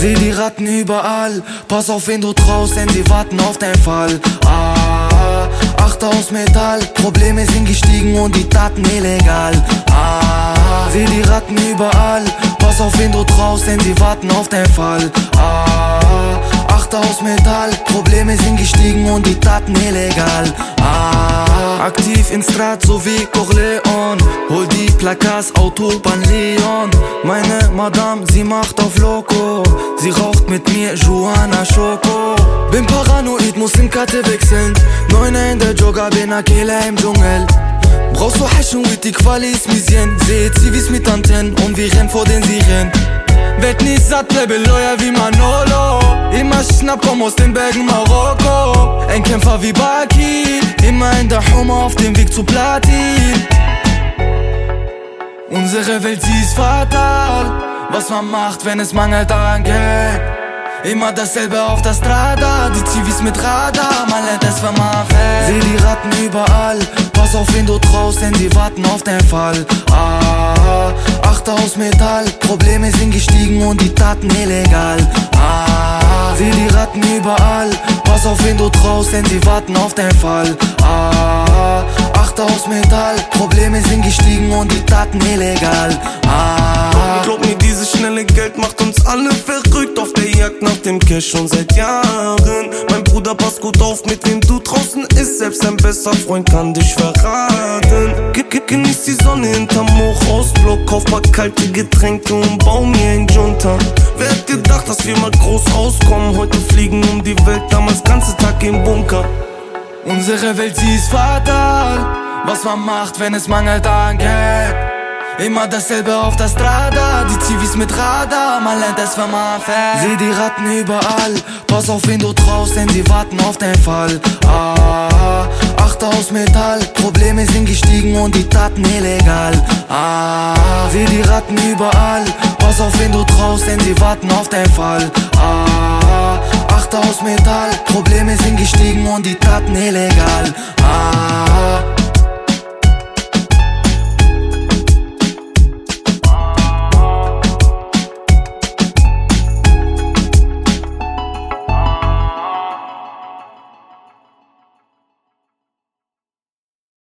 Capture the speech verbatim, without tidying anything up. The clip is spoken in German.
Seh die Ratten überall, pass auf wen du traust, denn sie warten auf deinen Fall. Ah, achte aus Metall, Probleme sind gestiegen und die Taten illegal. Ah, seh die Ratten überall, pass auf wen du traust, denn sie warten auf deinen Fall. Ah, achte aus Metall, Probleme sind gestiegen und die Taten illegal. Ah, aktiv in Strat so wie Corleone, hol die Plakats, Autobahn Leon. Meine Madame, sie macht auf Loco, sie raucht mit mir Johanna Schoko. Bin paranoid, muss SIM-Karte wechseln, Neuner in der Jogger, bin Akela im Dschungel. Brauchst du Hasch und Weed, die Quali ist Misien. Seht Zivis mit Antennen und wir rennen vor den Sirenen. Werd nicht satt, bleibe loyal wie Manolo. Immer schnapp, komm aus den Bergen Marokko. Ein Kämpfer wie Baki, immer in der Hummer auf dem Weg zu Platin. Unsere Welt, sie ist fatal. Was man macht, wenn es mangelt an Geld. Immer dasselbe auf der Strada, die Zivis mit Radar, man lernt es, wenn man fällt. Seh die Ratten überall, pass auf wen du traust, denn sie warten auf deinen Fall. Ah, achte aus Metall, Probleme sind gestiegen und die Taten illegal. Ah, seh die Ratten überall, pass auf wen du traust, denn sie warten auf deinen Fall. Ah, achte aus Metall, Probleme sind gestiegen und die Taten illegal. Ah, glaub mir, dieses schnelle Geld macht uns alle verrückt, auf der Jagd nach dem Cash schon seit Jahren. Mein Bruder, pass gut auf, mit wem du draußen ist, selbst ein bester Freund kann dich verraten. Ge -ge Genieß die Sonne hinterm Hochhausblock, kauf paar kalte Getränke und bau mir ein Junta. Wer hat gedacht, dass wir mal groß rauskommen, heute fliegen um die Welt, damals ganze Tag im Bunker. Unsere Welt, sie ist fatal, was man macht, wenn es mangelt an Geld. Immer dasselbe auf der Strada, die Zivis mit Radar, man lernt es, wenn man fährt. Seh die Ratten überall, pass auf wen du traust, denn sie warten auf deinen Fall. Ah, achte aus Metall, Probleme sind gestiegen und die Taten illegal. Ah, seh die Ratten überall, pass auf wen du traust, denn sie warten auf deinen Fall. Ah, achte aus Metall, Probleme sind gestiegen und die Taten illegal. Ah.